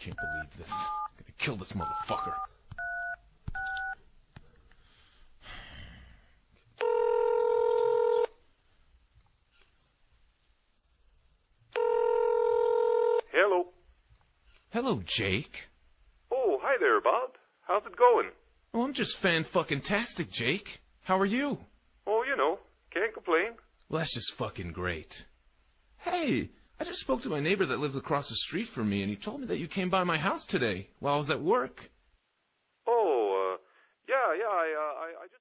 can't believe this. I'm gonna kill this motherfucker. Hello. Hello, Jake. Oh, hi there, Bob. How's it going? Oh, I'm just fan-fucking-tastic, Jake. How are you? Oh, you know, can't complain. Well, that's just fucking great. Hey, I just spoke to my neighbor that lives across the street from me, and he told me that you came by my house today while I was at work.